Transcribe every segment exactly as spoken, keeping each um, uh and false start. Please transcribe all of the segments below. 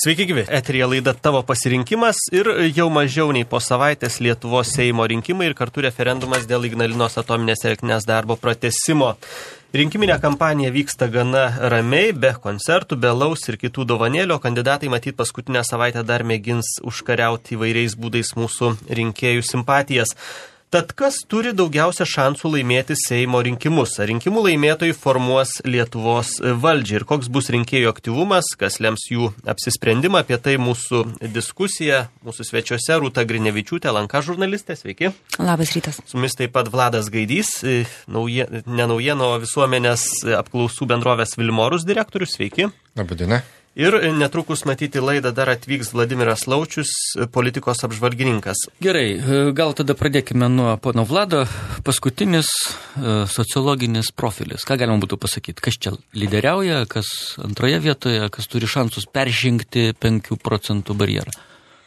Sveiki gyvi, eterija laida Tavo pasirinkimas ir jau mažiau nei po savaitės Lietuvos Seimo rinkimai ir kartu referendumas dėl Ignalinos atominės elektrinės darbo pratęsimo. Rinkiminė kampanija vyksta gana ramiai, be koncertų, be alaus ir kitų dovanėlių, kandidatai matyt paskutinę savaitę dar mėgins užkariauti įvairiais būdais mūsų rinkėjų simpatijas. Tad kas turi daugiausia šansų laimėti Seimo rinkimus? Ar rinkimų laimėtojai formuos Lietuvos valdžią ir koks bus rinkėjų aktyvumas, kas lems jų apsisprendimą? Apie tai mūsų diskusija, mūsų svečiuose Rūta Grinevičiūtė, L N K žurnalistė, sveiki. Labas rytas. Su mumis taip pat Vladas Gaidys, nauja, ne naujieno visuomenės apklausų bendrovės Vilmorus direktorius, sveiki. Labadiena. Ir netrukus matyti laidą dar atvyks Vladimiras Laučius, politikos apžvalgininkas. Gerai, gal tada pradėkime nuo pono Vlado. Paskutinis sociologinis profilis. Ką galima būtų pasakyti? Kas čia lyderiauja, kas antroje vietoje, kas turi šansus peržengti penkių procentų barjerą?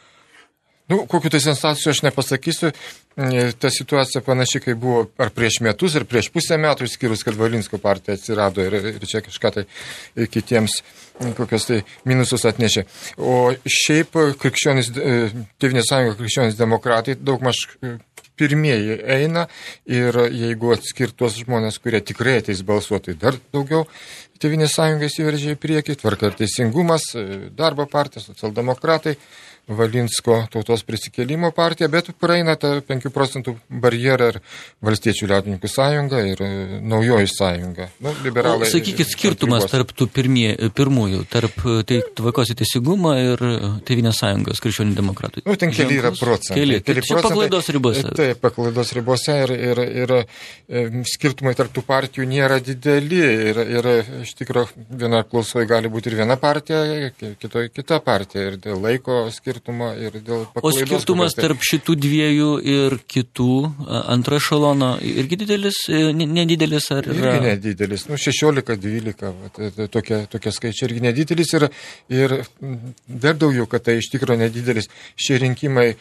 Nu, kokiu tai sensacijų aš nepasakysiu. Ta situacija panašiai, kai buvo ar prieš metus, ar prieš pusę metų, išskyrus, kad Valinsko partija atsirado ir, ir čia kažką tai kitiems kokios tai minusus atnešė. O šiaip krikščionys, Tėvynės sąjunga krikščionys demokratai daugmaž pirmieji eina ir jeigu atskirtos žmonės, kurie tikrai ateis balsuoti, dar daugiau Tėvynės sąjunga įsiveržė į priekį, Tvarka ir teisingumas, Darbo partija, socialdemokratai, Valinsko tautos prisikėlimo partija, bet praeina tą penkių procentų barjerą ir Valstiečių liaudininkų sąjunga ir Naujoji sąjunga. Nu, liberalai. O sakykit, skirtumas tarp tų pirmie, pirmųjų, tarp tai, Tvarkos ir teisingumo ir Tėvynės sąjungos krikščionių demokratų. Nu, ten keli yra procentai. Keli, keli čia paklaidos ribose. Taip, paklaidos ribose ir, ir, ir, ir skirtumai tarp tų partijų nėra dideli ir, ir iš tikrųjų viena apklausoje gali būti ir viena partija, kitoje kita partija ir dėl laiko skirtumo. Ir dėl o skirtumas tarp šitų dviejų ir kitų antro ešelono irgi didelis, nedidelis ar yra? Irgi nedidelis, nu šešiolika dvylika, tokie, tokie skaičiai irgi nedidelis ir, ir dar daugiau, kad tai iš tikrųjų nedidelis. Šie rinkimai,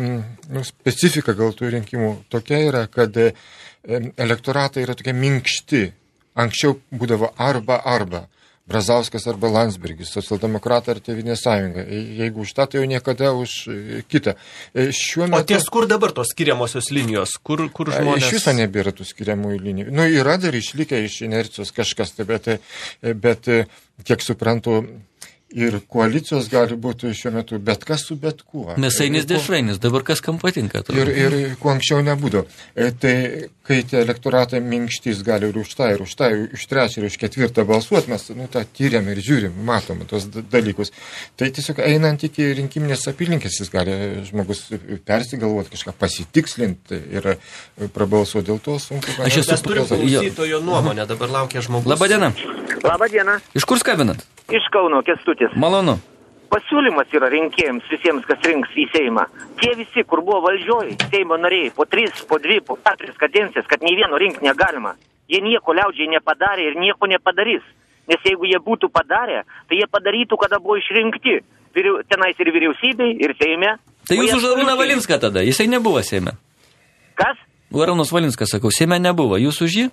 nu, specifika gal tų rinkimų tokia yra, kad elektoratai yra tokie minkšti. Anksčiau būdavo arba arba. Brazauskas arba Landsbergis, socialdemokratai ar Tėvynės sąjunga. Jeigu už tą, tai jau niekada už kitą. Šiuo metu... O ties kur dabar tos skiriamosios linijos? Kur, kur žmonės... Iš viso nebėra tų skiriamųjų linijų. Nu, yra dar išlikę iš inercijos kažkas, bet, bet kiek suprantu, ir koalicijos gali būti šiuo metu bet kas su bet kuo. Mėsainis dešrainis, dabar kas kam patinka. Ir, ir kuo anksčiau nebūdavo. Tai kai tie elektoratai minkštys gali ir už tą, ir už tą, ir už trečią, ir už ketvirtą balsuoti, mes nu, tą tyriam ir žiūrim, matom tos dalykus. Tai tiesiog einant iki rinkiminės apylinkės, jis gali žmogus persigalvoti, kažką pasitikslinti ir prabalsuoti dėl to sunku. Aš esu turim klausytojo nuomonę, dabar laukia žmogus. Labadiena. Labadiena. Iš kur skambinat? Iš Kauno, Kęstutis. Malonu. Pasiūlymas yra rinkėjams, visiems, kas rinks į Seimą. Tie visi, kur buvo valdžioj, Seimo nariai, po tris, po dvi, po keturias kadencijas, kad nei vieno rinkti negalima. Jie nieko liaudžiai nepadarė ir nieko nepadarys. Nes jeigu jie būtų padarę, tai jie padarytų, kada buvo išrinkti. Vyriau, tenais ir vyriausybei, ir Seime. Tai jūs už Arūną Valinską tada, jisai nebuvo Seime. Kas? Arūnas Valinskas, sakau, Seime nebuvo, jūs už jį?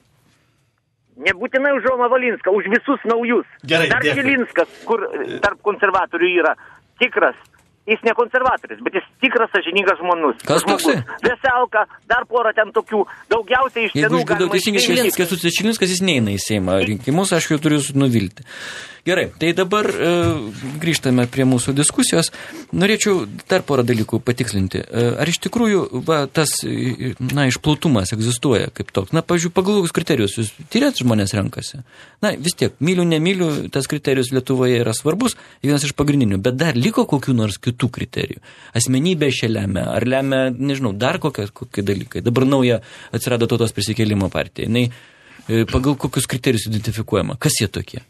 Nebūtinai už Romą Valinską, už visus naujus. Gerai, dar Žilinskas, kur tarp konservatorių yra tikras, jis ne konservatorius, bet jis tikras sąžiningas žmonus. Kas toksai? Veselka, dar porą ten tokių, daugiausiai iš senų galima... Jeigu teisingai Kęstutis Žilinskas, jis neina į Seimą rinkimus, aš jau turiu nuvilti. Gerai, tai dabar e, grįžtame prie mūsų diskusijos. Norėčiau dar porą dalykų patikslinti. E, ar iš tikrųjų va, tas na, išplautumas egzistuoja kaip toks? Na, pavyzdžiui, pagal kokius kriterijus jūs tyrėt žmonės renkasi? Na, vis tiek, myliu, nemyliu, tas kriterijus Lietuvoje yra svarbus, vienas iš pagrindinių, bet dar liko kokių nors kitų kriterijų. Asmenybė šia lemia, ar lemia, nežinau, dar kokie, kokie dalykai. Dabar nauja atsirado Tautos prisikėlimo partija. Jinai e, pagal kokius kriterijus identifikuojama? Kas jie tokie?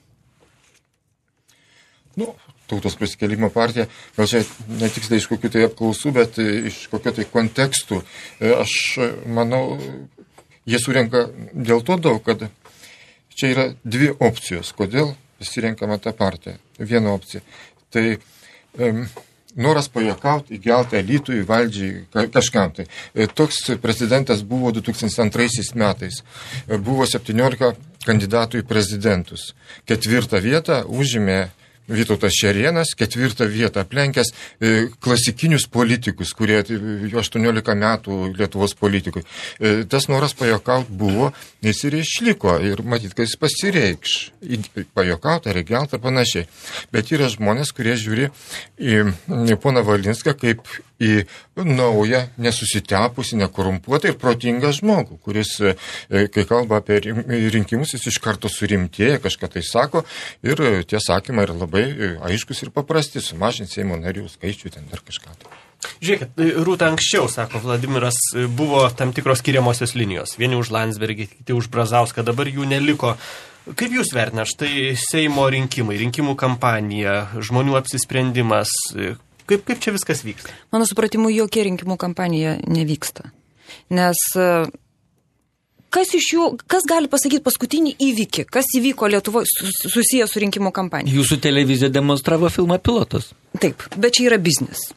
Nu, Tautos prisikėlimo partija, gal čia netiksliai iš kokių tai apklausų, bet iš kokių tai kontekstų. Aš manau, jie surenka dėl to daug, kad čia yra dvi opcijos, kodėl pasirenkama ta partija. Viena opcija. Tai um, noras pajuokauti, įgelti elitui, valdžiai, kažkam tai. Toks prezidentas buvo du tūkstančiai antraisiais metais. Buvo septyniolika kandidatų į prezidentus. Ketvirtą vietą užėmė Vytautas Šerėnas, ketvirtą vietą aplenkęs klasikinius politikus, kurie jo aštuoniolika metų Lietuvos politikui. Tas noras pajokauti buvo, jis ir išliko ir matyt, kad jis pasireikš. Pajokauti, regiauti ir panašiai. Bet yra žmonės, kurie žiūri į poną Valinską kaip į naują, nesusitepusi, nekorumpuotą ir protingą žmogų, kuris, kai kalba apie rinkimus, jis iš karto surimtėja, kažką tai sako ir tie sakymai yra labai aiškus ir paprasti, sumažinti Seimo narių skaičių, ten dar kažką. Žiūrėkit, Rūta anksčiau, sako Vladimiras, buvo tam tikros skiriamosios linijos. Vieni už Landsbergį, kiti už Brazauską, dabar jų neliko. Kaip jūs vertina, štai Seimo rinkimai, rinkimų kampanija, žmonių apsisprendimas, kaip, kaip čia viskas vyksta? Mano supratimu, jokia rinkimų kampanija nevyksta. Nes kas iš jų, kas gali pasakyti paskutinį įvykį, kas įvyko Lietuvoje susijęs su rinkimų kampanija? Jūsų televizija demonstravo filmą Pilotas. Taip, bet čia yra biznis.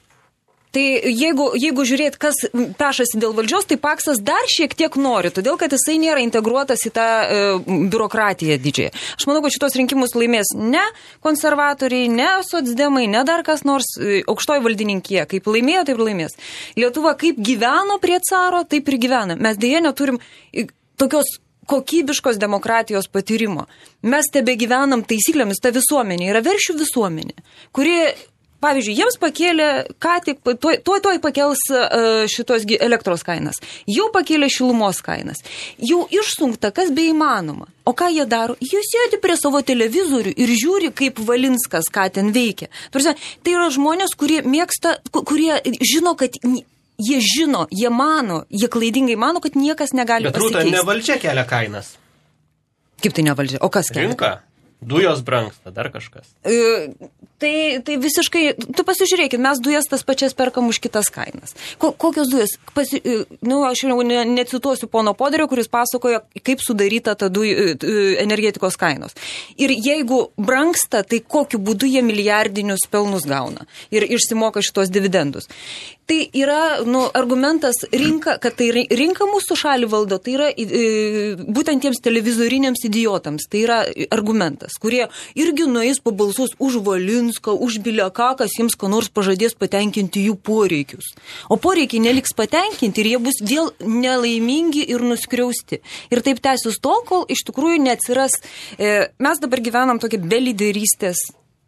Tai jeigu, jeigu žiūrėt, kas pešasi dėl valdžios, tai Paksas dar šiek tiek nori, todėl kad jisai nėra integruotas į tą e, biurokratiją didžiąją. Aš manau, kad šitos rinkimus laimės ne konservatoriai, ne socdemai, ne dar kas nors e, aukštoji valdininkija. Kaip laimėjo, taip ir laimės. Lietuva kaip gyveno prie caro, taip ir gyvena. Mes dėja neturim tokios kokybiškos demokratijos patyrimo. Mes tebe gyvenam taisyklėmis, ta visuomenė yra veršių visuomenė, kuri... Pavyzdžiui, jiems pakėlė, ką tik, tuoj, tuoj, tuoj pakels uh, šitos elektros kainas. Jau pakėlė šilumos kainas. Jau išsunkta, kas beįmanoma. O ką jie daro? Jie sėdi prie savo televizorių ir žiūri, kaip Valinskas, ką ten veikia. Tai yra žmonės, kurie mėgsta, kurie žino, kad... Jie žino, jie mano, jie klaidingai mano, kad niekas negali Bet, pasikeisti. Bet Rūta, ne valdžia kelia kainas. Kaip tai ne valdžia? O kas kelia? Rinka. Dujos brangsta, dar kažkas. E, tai, tai visiškai, tu pasižiūrėkit, mes dujas tas pačias perkam už kitas kainas. Ko, kokios dujas? Pasi, nu, aš jau ne, necituosiu pono Poderio, kuris pasakojo, kaip sudaryta ta dujų, energetikos kainos. Ir jeigu brangsta, tai kokiu būdu jie milijardinius pelnus gauna ir išsimoka šitos dividendus. Tai yra nu, argumentas rinka, kad tai rinka mūsų šalį valdo, tai yra e, būtent tiems televizoriniams idiotams, tai yra argumentas, kurie irgi nueis pabalsus už Valinską, už Bileką, kas jiems ko nors pažadės patenkinti jų poreikius. O poreikiai neliks patenkinti ir jie bus vėl nelaimingi ir nuskriausti. Ir taip tęsis tol, kol iš tikrųjų neatsiras, e, mes dabar gyvenam tokį be lyderystės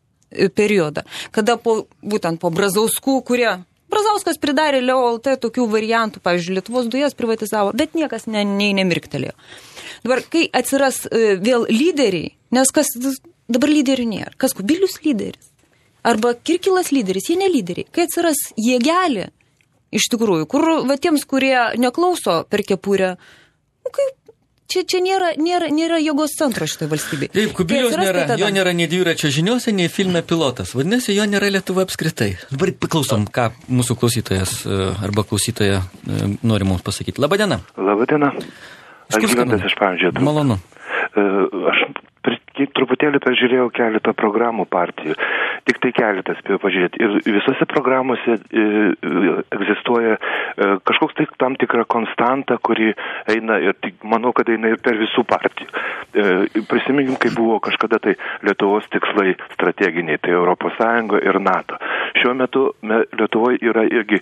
periodą, kada po, būtent po Brazauskų, kurie Brazauskas pridarė Leo L T tokių variantų, pavyzdžiui, Lietuvos dujas privatizavo, bet niekas ne, nei nemirktelėjo. Dabar, kai atsiras e, vėl lyderiai, nes kas dabar lyderių nėra, kas Kubilius lyderis, arba Kirkilas lyderis, jie ne lyderiai. Kai atsiras jėgelė, iš tikrųjų, kur va, tiems, kurie neklauso per kepurę, nu, kaip, čia, čia nėra, nėra, nėra jėgos centro šitoje valstybėje. Taip, Kubiliaus nėra, tada... jo nėra nei dviračio žiniuose, nei filme Pilotas. Vadinasi, jo nėra Lietuva apskritai. Dabar paklausom, ką mūsų klausytojas arba klausytoja nori mums pasakyti. Labadiena. Labadiena. Algimantas iš Panevėžio. Malonu. Aš truputėlį peržiūrėjau keletą programų partijų. Tik tai keletas spėjau pažiūrėti. Ir visose programuose e, egzistuoja e, kažkoks tai tam tikra konstanta, kuri eina ir tik, manau, kad eina ir per visų partijų. E, prisiminkim, kai buvo kažkada tai Lietuvos tikslai strateginiai, tai Europos Sąjunga ir NATO. Šiuo metu me, Lietuvoje yra irgi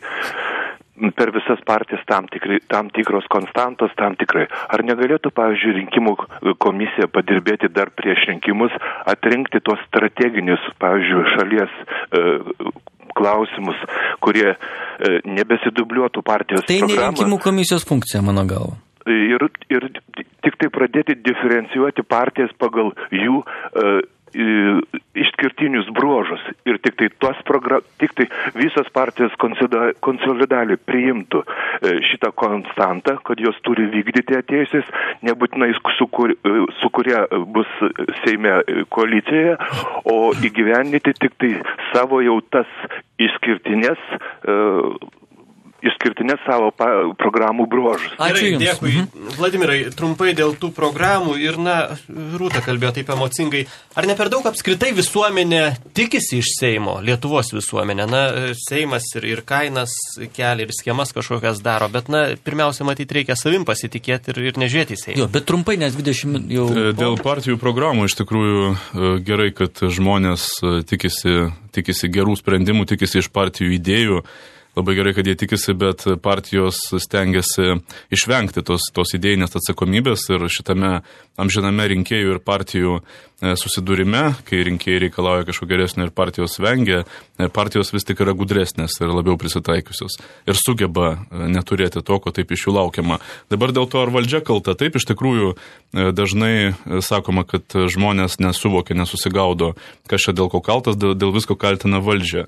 per visas partijas tam, tikri, tam tikros konstantos, tam tikrai. Ar negalėtų, pavyzdžiui, rinkimų komisija padirbėti dar prieš rinkimus, atrinkti tos strateginius, pavyzdžiui, šalies e, klausimus, kurie e, nebesidubliuotų partijos tai programą. Tai ne rinkimų komisijos funkcija, mano galva. Ir, ir tik tai pradėti diferencijuoti partijas pagal jų e, išskirtinius bruožus ir tik tai, tos program, tik tai visos partijos konsolidaliai priimtų šitą konstantą, kad jos turi vykdyti atėjusiais, nebūtinai su, kur, su kurie bus Seime koalicijoje, o įgyvendinti tik tai savo jau tas išskirtinės išskirtinės savo pa, programų bruožus. Ačiū Jums. Dėkui. Mhm. Vladimirai, trumpai dėl tų programų ir, na, Rūta kalbėjo taip emocingai. Ar ne per daug apskritai visuomenė tikisi iš Seimo, Lietuvos visuomenė? Na, Seimas ir, ir kainas kelia, ir schemas kažkokias daro, bet, na, pirmiausia, matyti reikia savim pasitikėti ir, ir nežiūrėti į Seimą. Jo, bet trumpai, nes dvidešimt jau... Dėl partijų programų iš tikrųjų gerai, kad žmonės tikisi, tikisi gerų sprendimų, tikisi iš partijų idėjų. Labai gerai, kad jie tikisi, bet partijos stengiasi išvengti tos, tos idėjinės atsakomybės ir šitame amžiname rinkėjų ir partijų susidūrime, kai rinkėjai reikalauja kažko geresnio ir partijos vengia, partijos vis tik yra gudresnės ir labiau prisitaikiusios ir sugeba neturėti to, ko taip iš jų laukiama. Dabar dėl to, ar valdžia kalta, taip iš tikrųjų dažnai sakoma, kad žmonės nesuvokia, nesusigaudo, kas čia dėl ko kaltas, dėl, dėl visko kaltina valdžią.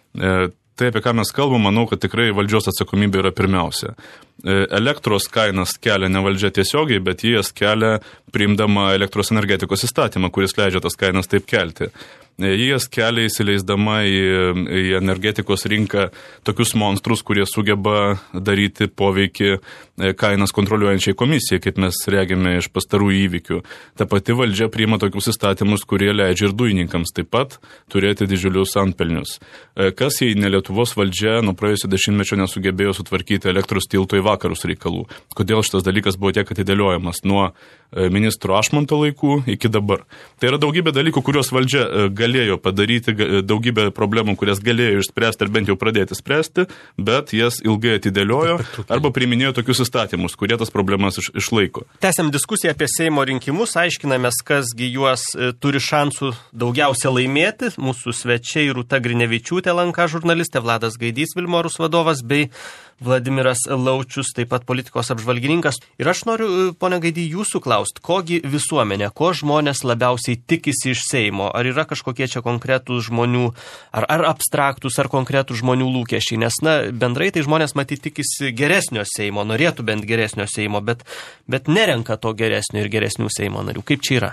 Tai, apie ką mes kalbam, manau, kad tikrai valdžios atsakomybė yra pirmiausia. Elektros kainas kelia ne valdžia tiesiogiai, bet jie jas kelia priimdama elektros energetikos įstatymą, kuris leidžia tas kainas taip kelti. Jie jas kelia įsileisdama į, į energetikos rinką tokius monstrus, kurie sugeba daryti poveikį kainas kontroliuojančiai komisijai, kaip mes regime iš pastarų įvykių. Ta pati valdžia priima tokius įstatymus, kurie leidžia ir dujininkams taip pat turėti didžiulius antpelnius. Kas jei ne Lietuvos valdžia nuo praėjusio dešimtmečio nesugebėjo sutvarkyti elektros tilto į vakarus reikalų? Kodėl šitas dalykas buvo tiek atidėliojamas nuo ministro Ašmonto laikų iki dabar? Tai yra daugybė dalykų, kuriuos valdžia galėjo padaryti, daugybė problemų, kurias galėjo išspręsti ar bent jau pradėti spręsti, bet jas ilgai atidėliojo arba priiminėjo tokius įstatymus, kurie tas problemas iš, išlaiko. Tęsiam diskusiją apie Seimo rinkimus, aiškinamės, kasgi juos turi šansų daugiausia laimėti. Mūsų svečiai Rūta Grinevičiūtė, L N K žurnalistė, Vladas Gaidys, Vilmorus vadovas, bei Vladimiras Laučius, taip pat politikos apžvalgininkas. Ir aš noriu, ponia Gaidy, jūsų klausti, kogi visuomenė, ko žmonės labiausiai tikisi iš Seimo? Ar yra kažkokie čia konkretūs žmonių, ar, ar abstraktus, ar konkretūs žmonių lūkesčiai? Nes, na, bendrai tai žmonės matyti tikisi geresnio Seimo, norėtų bent geresnio Seimo, bet, bet nerenka to geresnio ir geresnių Seimo narių. Kaip čia yra?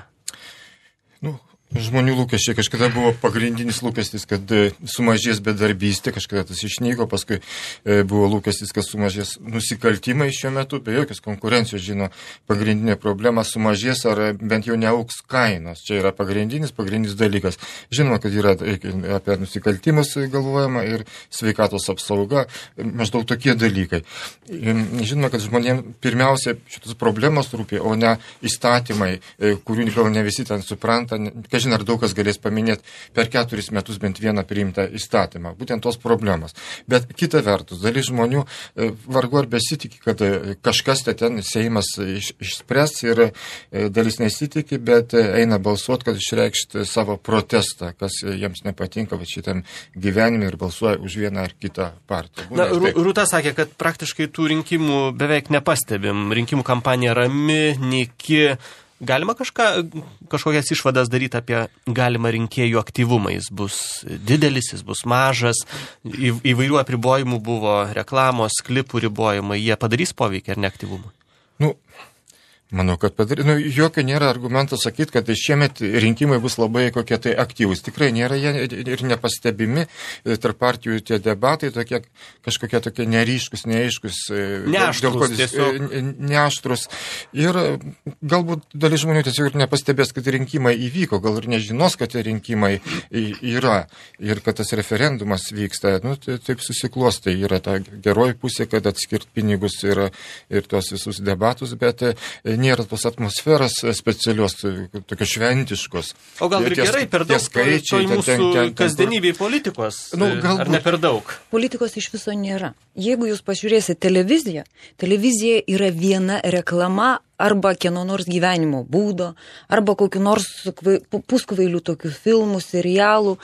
Nu, žmonių lūkesčiai. Kažkada buvo pagrindinis lūkestis, kad sumažės bedarbystė, kažkada tas išnyko, paskui buvo lūkestis, kad sumažės nusikaltimai šiuo metu, be jokios konkurencijos, žino, pagrindinė problema sumažės ar bent jau neauks kainos. Čia yra pagrindinis, pagrindinis dalykas. Žinoma, kad yra apie nusikaltimus galvojama ir sveikatos apsauga, maždaug tokie dalykai. Žinoma, kad žmonėms pirmiausia šitas problemos rūpė, o ne įstatymai, kurių gal ne visi ten supranta. Žinai, ar daug kas galės paminėti per keturis metus bent vieną priimtą įstatymą. Būtent tos problemos. Bet kita vertus, dalis žmonių vargu ar besitikė, kad kažkas ten Seimas iš, išspręs ir dalis nesitikė, bet eina balsuoti, kad išreikšti savo protestą, kas jiems nepatinka va, šitam gyvenime ir balsuoja už vieną ar kitą partiją. Na, Rūta sakė, kad praktiškai tų rinkimų beveik nepastebim. Rinkimų kampanija rami, nyki. Galima kažką, kažkokias išvadas daryti apie galimą rinkėjų aktyvumą? Jis bus didelis, jis bus mažas, į, įvairių apribojimų buvo reklamos, klipų ribojimai, jie padarys poveikį ar neaktyvumą? Nu, manau, kad padarys. Nu, jokio nėra argumento sakyti, kad šiemet rinkimai bus labai kokie tai aktyvūs. Tikrai nėra jie ir nepastebimi. Tarp partijų tie debatai tokie kažkokie tokie neryškus, neaiškus. Neaštrus tiesiog. Neaštrus. Ir galbūt dalis žmonių tiesiog ir nepastebės, kad rinkimai įvyko. Gal ir nežinos, kad rinkimai yra. Ir kad tas referendumas vyksta. Nu, taip susiklosti. Yra ta geroji pusė, kad atskirt pinigus ir, ir tuos visus debatus, bet nėra tos atmosferos specialios, tokios šventiškos. O gal ir gerai, per daug skaičiai, to mūsų ten, ten, kasdienybėj politikos, nu, galbūt, ar ne per daug? Politikos iš viso nėra. Jeigu jūs pažiūrėsite televiziją, televizija yra viena reklama arba kieno nors gyvenimo būdo, arba kokiu nors puskvailių tokių filmų, serialų.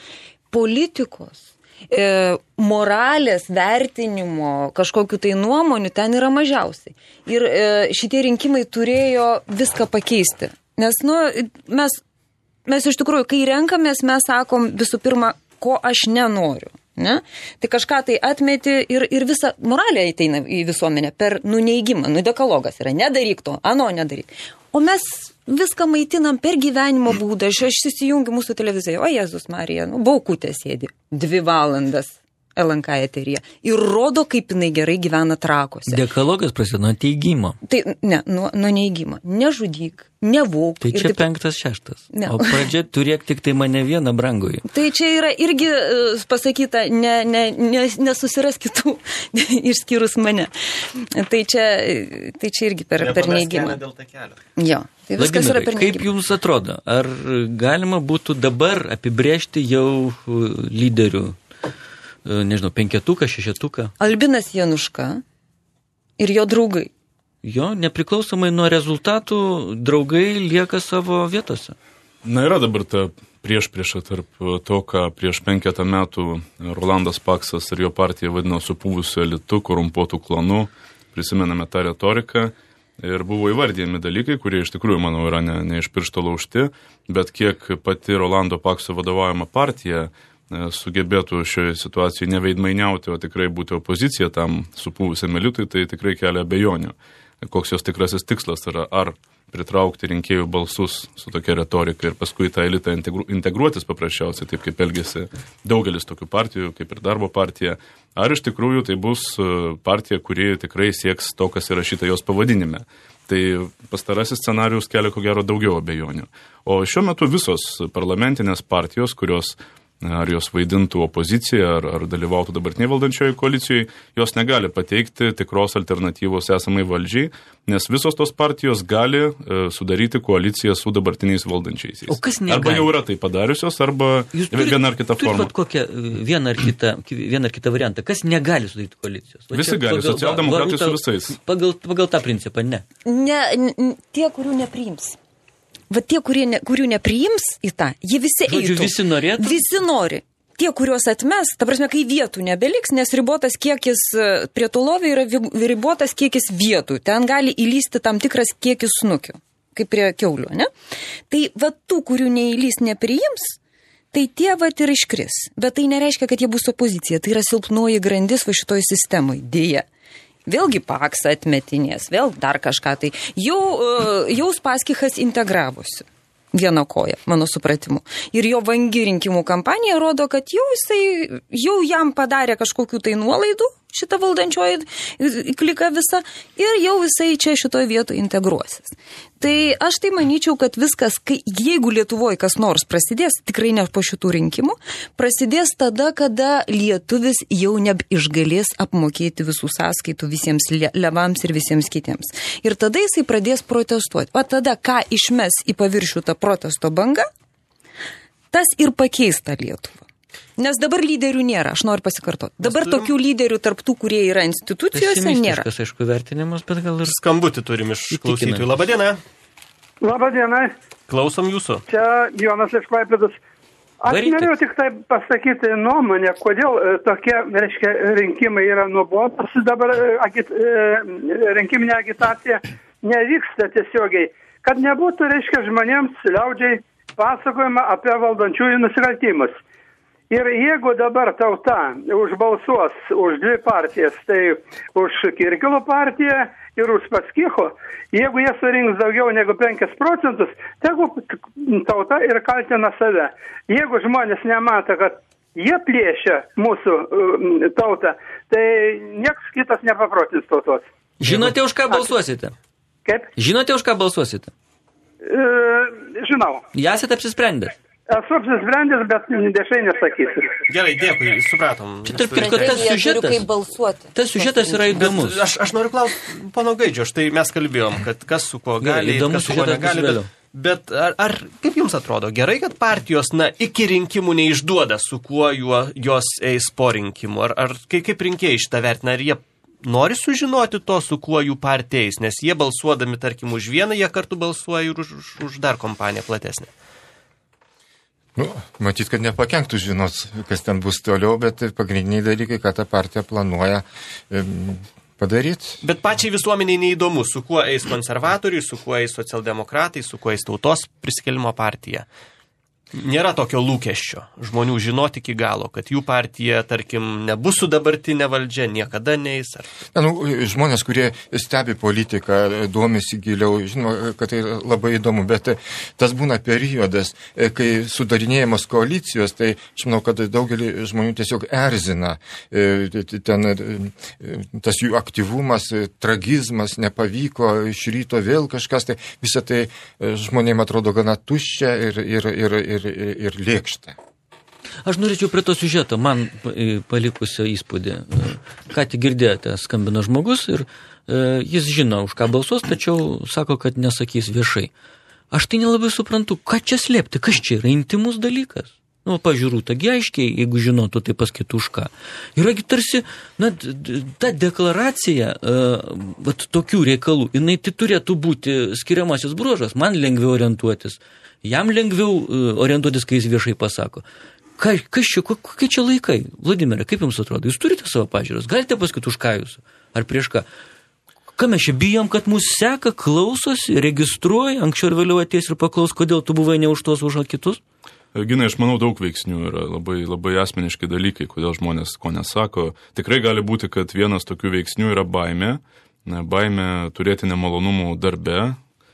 Politikos, E, moralės vertinimo, kažkokiu tai nuomonių ten yra mažiausiai. Ir e, šitie rinkimai turėjo viską pakeisti. Nes, nu, mes, mes iš tikrųjų, kai renkamės, mes sakom visų pirma, ko aš nenoriu. Ne? Tai kažką tai atmeti ir, ir visa moralė ateina į visuomenę per nuneigimą. Nu, dekalogas yra, nedaryk to, ano nedaryk. O mes viską maitinam per gyvenimo būdą. Aš, aš įsijungiu mūsų televiziją. O Jėzus Marija, nu, baukutė sėdi. Dvi valandas. L N K eteryje ir rodo, kaip jinai gerai gyvena Trakuose. Dekalogas prasideda nuo teigimo. Tai ne, nuo, nuo neigimo. Nežudyk, nevok. Tai čia taip... penktas, šeštas. Ne. O pradžia turėk tik tai mane vieną brangųjį. Tai čia yra irgi uh, pasakyta, ne, ne, ne, nesusiras kitų, išskyrus mane. Tai čia, tai čia irgi per, per neigimą. Jo. Tai viskas Vladimirai, yra per neigimą. kaip jums atrodo, ar galima būtų dabar apibrėžti jau lyderių, nežinau, penketuką, šešetuką? Albinas Januška ir jo draugai. Jo, nepriklausomai nuo rezultatų, draugai lieka savo vietose. Na, yra dabar ta priešprieša tarp to, ką prieš penketą metų Rolandas Paksas ir jo partija vadino supūvusiu elitu, korumpuotų klanu. Prisimename tą retoriką. Ir buvo įvardyjami dalykai, kurie iš tikrųjų, manau, yra ne, ne iš piršto laužti, bet kiek pati Rolando Pakso vadovaujama partija sugebėtų šioje situacijoje neveidmainiauti, o tikrai būti opozicija tam supūvusiam elitui, tai tikrai kelia abejonių. Koks jos tikrasis tikslas yra, ar pritraukti rinkėjų balsus su tokia retorika ir paskui tą elitą integru, integruotis paprasčiausiai, taip kaip elgėsi daugelis tokių partijų, kaip ir darbo partija, ar iš tikrųjų tai bus partija, kuri tikrai sieks to, kas įrašyta jos pavadinime. Tai pastarasis scenarius kelia ko gero daugiau abejonių. O šiuo metu visos parlamentinės partijos, kurios ar jos vaidintų opoziciją, ar, ar dalyvautų dabartinėje valdančioje koalicijoje, jos negali pateikti tikros alternatyvos esamai valdžiai, nes visos tos partijos gali e, sudaryti koaliciją su dabartiniais valdančiaisiais. O kas negali? Arba jau yra tai padariusios, arba viena ar kita forma. Kokią vieną ar kitą, vieną ar kitą variantą. Kas negali sudaryti koalicijos? Va Visi čia, gali, pagal, socialdemokratai va, su visais. Pagal, pagal tą principą, ne. Ne, n, tie, kurių nepriims. Va tie, kurie ne, kurių nepriims į tą, jie visi Žodžiu, eitų. visi norėtų? Visi nori. Tie, kuriuos atmes, ta prasme, kai vietų nebeliks, nes ribotas kiekis prie to lovio yra ribotas kiekis vietų. Ten gali įlysti tam tikras kiekis snukių, kaip prie kiaulių, ne? Tai va tų, kurių neįlys nepriims, tai tie va ir iškris. Bet tai nereiškia, kad jie bus opozicija. Tai yra silpnoji grandis va šitoj sistemai, dėja. Vėlgi Paksą atmetinės, vėl dar kažką tai. Jau, jau Uspaskichas integravosi vieną koją, mano supratimu. Ir jo vangi rinkimų kampanija rodo, kad jau jisai, jau jam padarė kažkokių tai nuolaidų, šitą valdančioji klika visą, ir jau jisai čia šitoje vietoje integruosis. Tai aš tai manyčiau, kad viskas, kai, jeigu Lietuvoje kas nors prasidės, tikrai ne po šitų rinkimų, prasidės tada, kada lietuvis jau nebeišgalės apmokėti visų sąskaitų visiems levams ir visiems kitiems. Ir tada jisai pradės protestuoti. O tada, ką išmes į paviršių tą protesto bangą, tas ir pakeis tą Lietuvą. Nes dabar lyderių nėra, aš noriu pasikartoti. Dabar turim... tokių lyderių tarptų, kurie yra institucijose, nėra. Pesimistiškas, aišku, vertinimas, bet gal ir... Skambutį turim iš klausytojų. Labadiena. Labadiena. Klausom jūsų. Čia Jonas iš Klaipėdos. Aš Varyti. norėjau tik tai pasakyti nuomonę, kodėl e, tokie, reiškia, rinkimai yra nuobodūs. Dabar e, agit, e, rinkiminė agitacija nevyksta tiesiogiai. Kad nebūtų, reiškia, žmonėms liaudžiai pasakojama apie valdančiųjų nusikaltimus. Ir jeigu dabar tauta užbalsuos už dvi partijas, tai už Kirkilo partiją ir už Uspaskicho, jeigu jie surinks daugiau negu penkis procentus, tegu tauta ir kaltina save. Jeigu žmonės nemato, kad jie plėšia mūsų um, tautą, tai nieks kitas nepaprotins tautos. Žinote, už ką balsuosite? Kaip? Žinote, už ką balsuosite? E, žinau. Esate apsisprendęs? Esu apsisprendęs, bet viešai nesakysiu. Gerai, dėkui, supratom. Čia tarp kitko, tas siužetas, tas siužetas yra įdomus. Bet aš, aš noriu klausti, pono Gaidžio, štai mes kalbėjom, kad kas su kuo gali, įdomus kas su kuo negali. Bet, bet ar, ar, kaip jums atrodo, gerai, kad partijos, na, iki rinkimų neišduoda, su kuo juo, jos eis po rinkimų? Ar, ar kaip, kaip rinkėjai šitą vertina, ar jie nori sužinoti to, su kuo jų partija eis? Nes jie balsuodami, tarkim, už vieną, jie kartu balsuoja ir už, už, už dar kompaniją platesnę. Nu, matyt, kad nepakenktų žinot, kas ten bus toliau, bet pagrindiniai dalykai, ką ta partija planuoja padaryti. Bet pačiai visuomeniai neįdomu, su kuo eis konservatoriai, su kuo eis socialdemokratai, su kuo eis tautos prisikėlimo partija. Nėra tokio lūkesčio žmonių žinoti iki galo, kad jų partija, tarkim, nebus su dabartinė valdžia, niekada neis. Ar... Na, nu, žmonės, kurie stebi politiką, domisi giliau, žinoma, kad tai labai įdomu, bet tas būna periodas, kai sudarinėjamos koalicijos, tai aš manau, kad daugelį žmonių tiesiog erzina ten tas jų aktyvumas, tragizmas, nepavyko, iš ryto vėl kažkas, tai visą tai žmonėms atrodo gana tuščia ir, ir, ir, ir Ir, ir lėkštą. Aš norėčiau prie to siužeto, man palikusio įspūdį. Ką tik girdėjote, skambino žmogus ir e, jis žino, už ką balsuos, tačiau sako, kad nesakys viešai. Aš tai nelabai suprantu, ką čia slėpti, kas čia yra intimus dalykas. Nu, pažiūrų, tagi aiškiai, jeigu žinotų, tai pasakytų už ką. Yragi tarsi, na, ta deklaracija, uh, vat tokių reikalų, jinai tai turėtų būti skiriamasis bruožas, man lengviau orientuotis, jam lengviau uh, orientuotis, kai jis viešai pasako. Ka, kas čia, kokie čia laikai? Vladimirai, kaip jums atrodo? Jūs turite savo pažiūros, galite pasakyti už ką jūs, ar prieš ką? Ką mes čia bijom, kad mūsų seka, klausosi, registruoja, anksčiau ir vėliau ateis ir paklaus, kodėl tu buvai ne už tos, už kitus? Ginai, aš manau, daug veiksnių yra labai, labai asmeniški dalykai, kodėl žmonės ko nesako. Tikrai gali būti, kad vienas tokių veiksnių yra baimė, baimė turėti nemalonumų darbe,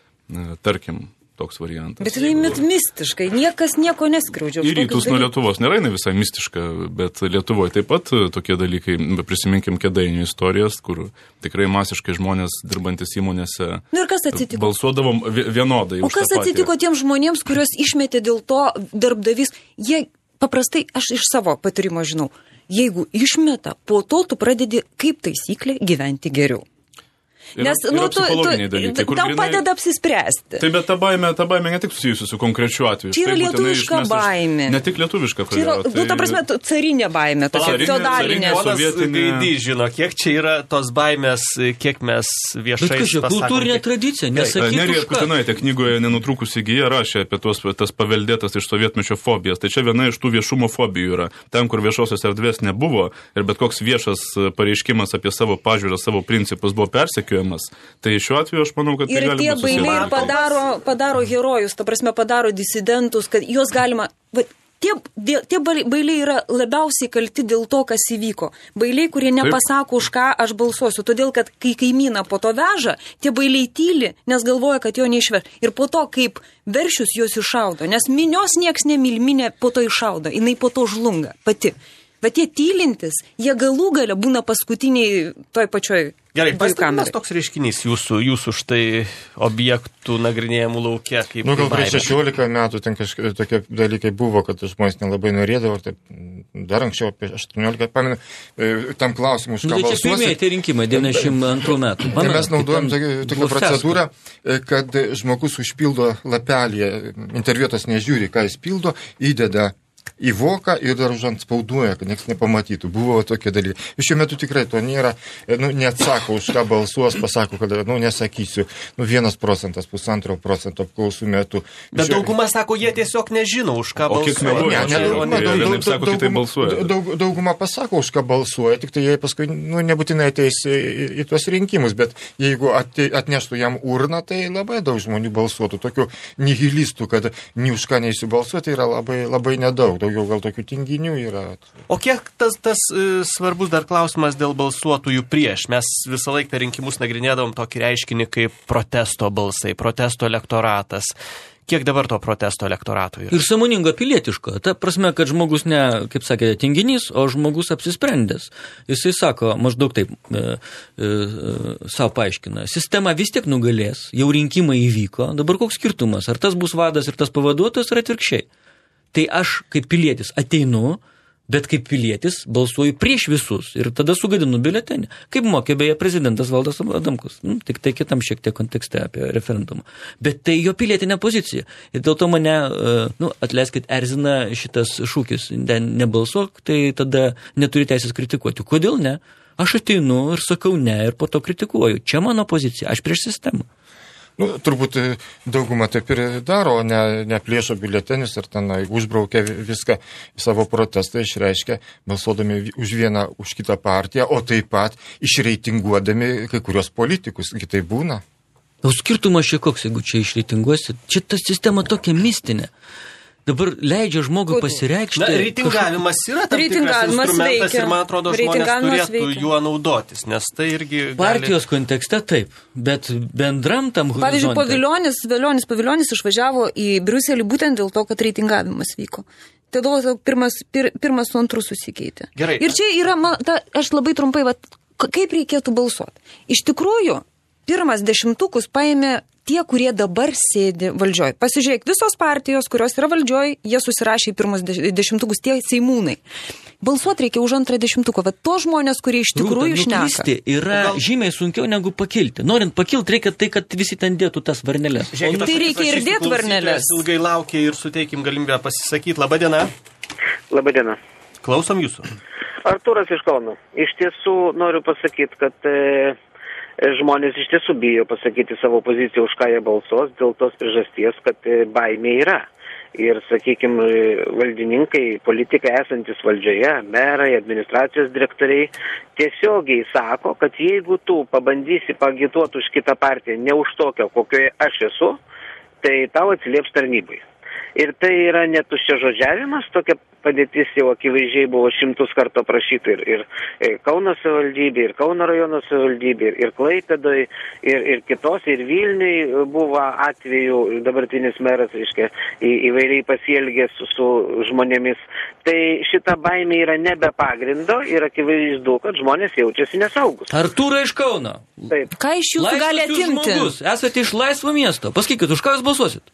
tarkim, toks variantas. Bet jinai mistiškai, niekas nieko neskriaudžia. Į rytus nuo Lietuvos nėra jinai visai mistiška, bet Lietuvoje taip pat tokie dalykai, prisiminkim Kėdainių istorijas, kur tikrai masiškai žmonės dirbantis įmonėse nu balsuodavom vienodai. O kas atsitiko tiems žmonėms, kuriuos išmetė dėl to darbdavys? Jie paprastai, aš iš savo patyrimo žinau, jeigu išmeta, po to tu pradedi kaip taisyklė gyventi geriau. Yra, Nes, yra nu, tu, psichologiniai tu, dalykai. Tau grinai... padeda apsispręsti. Taip, bet ta baimė, ta baimė ne tik susijusi su konkrečiu atveju. Čia yra lietuviška baimė. Ne tik lietuviška. Čia yra, tai... nu, ta prasme, carinė baimė, tokia feodalinė. Ponas Gaidys žino, kiek čia yra tos baimės, kiek mes viešai pasakome. Kultūrinė tradicija, nesakyti Nerija Putinaitė knygoje Nenutrūkusi gija rašė apie tos, tas paveldėtas iš sovietmečio fobijas. Tai čia viena iš tų viešumo fobijų yra. Ten, kur viešosios erdvės nebuvo ir bet koks viešas pareiškimas apie savo pažiūrą, savo principus buvo persekiojamas. Tai šiuo atveju aš manau, kad tai ir gali būti susijęs. Ir tie bailiai padaro, padaro herojus, ta prasme padaro disidentus, kad juos galima... Va, tie, tie bailiai yra labiausiai kalti dėl to, kas įvyko. Bailiai, kurie nepasako, už ką aš balsuosiu. Todėl, kad kai kaimyną po to veža, tie bailiai tyli, nes galvoja, kad jo neišveš. Ir po to, kaip veršius, juos iššaudo. Nes minios nieks nemyli, minė po to iššaudo. Jinai po to žlunga pati. Bet tie tylintis, jie galų gale būna paskutiniai toj pačioj. Gerai, pastebimas toks reiškinys jūsų, jūsų štai objektų nagrinėjimų laukia. Kaip nu, gal prieš šešiolika metų ten kažkokie tokie dalykai buvo, kad žmonės nelabai norėdavo, taip, dar anksčiau apie aštuoniolika, pamenu, tam klausimų, už ką balsuosi. Nu, tai čia pirmieji tie rinkimai, devyniasdešimt antrų metų. Tai mes naudojam tokią procedūrą, kad žmogus užpildo lapelį, interviuotas nežiūri, ką jis pildo, įdeda į voką ir dar užant spauduoja, kad niekas nepamatytų. Buvo tokie dalykai. Ir šiuo metu tikrai to nėra. Nu, neatsako, už ką balsuos, pasako, kad, nu, nesakysiu, nu, vienas procentas, pusantro procento apklausų metu. Bet Šio... dauguma sako, jie tiesiog nežino, už ką balsuoja. O kiek meluoja? Ne, ne, daug, daug, sako, daug, daug, balsuoja. Daug, dauguma pasako, už ką balsuoja, tik tai jie paskui, nu, nebūtinai ateis į, į tuos rinkimus, bet jeigu ate, atneštų jam urną, tai labai daug žmonių balsuotų. Tokių nihilistų, kad ni už ką neįsiu balsuoti, yra labai, labai nedaug. Daugiau gal tokių tinginių yra. O kiek tas, tas svarbus dar klausimas dėl balsuotojų prieš? Mes visą laiką rinkimus nagrinėdavom tokį reiškinį kaip protesto balsai, protesto elektoratas. Kiek dabar to protesto elektorato yra? Ir sąmoninga pilietiško. Ta prasme, kad žmogus ne, kaip sakėte, tinginys, o žmogus apsisprendęs. Jisai sako, maždaug taip, e, e, savo paaiškina, sistema vis tiek nugalės, jau rinkimai įvyko, dabar koks skirtumas, ar tas bus vadas ir tas pavaduotojas, ar atvirkščiai. Tai aš kaip pilietis ateinu, bet kaip pilietis balsuoju prieš visus ir tada sugadinu biuletenį. Kaip mokė beje prezidentas Valdas Adamkus, nu, tik tai kitam šiek tiek kontekste apie referendumą. Bet tai jo pilietinė pozicija. Ir dėl to mane, nu, atleiskit, erzina šitas šūkis, ne, nebalsuok, tai tada neturi teisės kritikuoti. Kodėl ne? Aš ateinu ir sakau ne ir po to kritikuoju. Čia mano pozicija, aš prieš sistemą. Nu, turbūt dauguma taip ir daro, ne, ne plėšo biuletenius ir ten užbraukia viską savo protestą, išreiškia, balsuodami už vieną, už kitą partiją, o taip pat išreitinguodami kai kurios politikus, kitai būna. O skirtumas čia koks, jeigu čia išreitinguosi, čia ta sistema tokia mistinė. dabar leidžia žmogui pasireikšti. Na, reitingavimas yra tam tikras instrumentas veikia. Ir man atrodo, žmonės turėtų veikia. Juo naudotis, nes tai irgi... Partijos gali... kontekste taip, bet bendram tam horizonte... Pavyzdžiui, Paviljonis, Velionis Paviljonis išvažiavo į Briuselį būtent dėl to, kad reitingavimas vyko. Tada pirmas, pir, pirmas su antru susikeitė. Gerai. Ir čia yra, man, ta, aš labai trumpai, vat, kaip reikėtų balsuoti. Iš tikrųjų, pirmas dešimtukus paėmė tie, kurie dabar sėdi valdžioj. Pasižiūrėk, visos partijos, kurios yra valdžioj, jie susirašė į pirmus dešimtukus, tie seimūnai. Balsuoti reikia už antrą dešimtuką, bet to žmonės, kurie iš tikrųjų šneka. Nuklysti yra gal... žymiai sunkiau negu pakilti. Norint pakilti, reikia tai, kad visi ten dėtų tas varneles. Žiūrėkit, tai reikia ir dėti varneles. Ilgai laukia ir suteikim galimybę pasisakyti. Labadiena. Labadiena. Klausom jūsų. Artūras iš Kauno. Iš tiesų noriu pasakyti, kad e, žmonės iš tiesų bijo pasakyti savo poziciją, už ką jie balsuos, dėl tos priežasties, kad e, baimė yra. Ir, sakykime, valdininkai, politikai esantis valdžioje, merai, administracijos direktoriai tiesiogiai sako, kad jeigu tu pabandysi pagituoti už kitą partiją, ne už tokią, kokioje aš esu, tai tau atsilieps tarnybai. Ir tai yra netuščia žodžiavimas, tokia padėtis jau akivaizdžiai buvo šimtus kartų aprašyta ir, ir, ir Kauno savivaldybė, ir Kauno rajono savivaldybė, ir, ir Klaipėdoje, ir, ir kitos, ir Vilniui buvo atveju, dabartinis meras, reiškia, į, įvairiai pasielgė su, su žmonėmis. Tai šita baimė yra nebe pagrindo ir akivaizdu, kad žmonės jaučiasi nesaugus. Artūra iš Kauno. Taip. Ką iš jūsų gali atimti? Žmogus, esate iš laisvo miesto. Pasakykit, už ką jūs balsuosit?